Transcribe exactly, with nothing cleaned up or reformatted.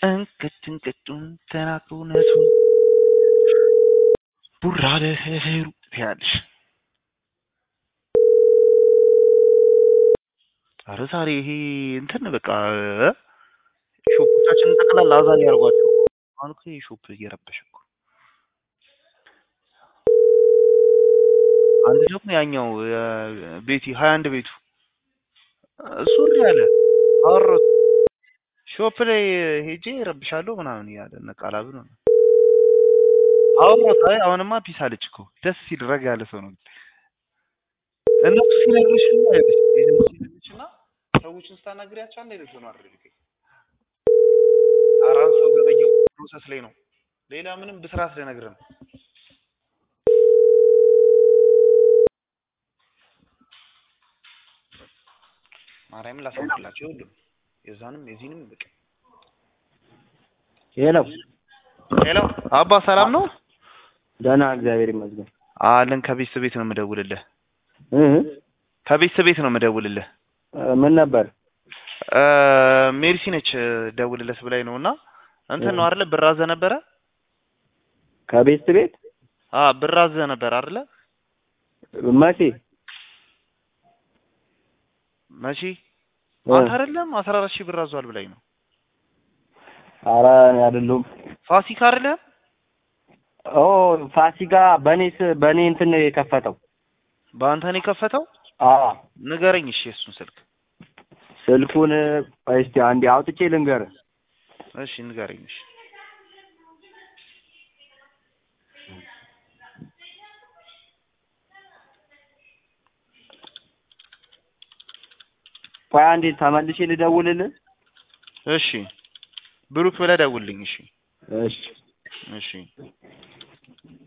እንቅጭ እንቅጩን ተናግሮ ነቱን ቡራደ ሄሩ ያልሽ ኧረ ዛሬ ይሄ እንትን በቃ ሾፖቻችንን ጠቅላላ አዛኝ ያርጓቸው አሁን እኮ ሾፕ እየረበሸ እኮ አንድ ደግሞ ያኛው ቤቲ ሃያ አንድ ቤቱ እሱ ያለ አወራሁት ሾፕ ላይ ሄጄ ረብሻለሁ ምናምን እያለ ነቃላብ ነው አወራሁት አይ አሁንማ ፒስ አለች እኮ ደስ ሲል ረጋ ያለ ሰው ነው እነሱ ሲነግሩሽ ነው አይደል ሲነግሩሽና ሰዎችን ስታናግሪያቸው አንድ አይነት ነው አይደል አራን ሰው ገበየው ፕሮሰስ ላይ ነው ሌላ ምንም ብስራት ለነግረን ማርያም ላሳውቅላችሁ ሁሉ የዛንም የዚህንም በቃ ሄሎ ሄሎ አባ ሰላም ነው ደህና እግዚአብሔር ይመስገን አለን ከቤት ቤት ነው የምደውልልህ እህ ከቤት ቤት ነው የምደውልልህ ምን ነበር ሜርሲ ነች ደውልልህ ብላኝ ነውና እንትን ነው አይደል ብራዘ ነበረ ከቤት ቤት አ ብራዘ ነበር አይደል መቼ መቼ አንተ አይደለም አስራ አራት ሺህ ብር አዟል ብላኝ ነው ኧረ አይደለም ፋሲካ አይደለም ኦ ፋሲካ በኔስ በኔ እንትን ነው የከፈተው በአንተ ነው የከፈተው አዎ ንገረኝ እሺ እሱን ስልክ ስልኩን እስቲ አንዴ አውጥቼ ልንገር እሺ ንገረኝ እሺ ቆይ አንዴ ተመልሼ ልደውልልህ እሺ ብሩክ ብለህ ደውልልኝ እሺ እሺ እሺ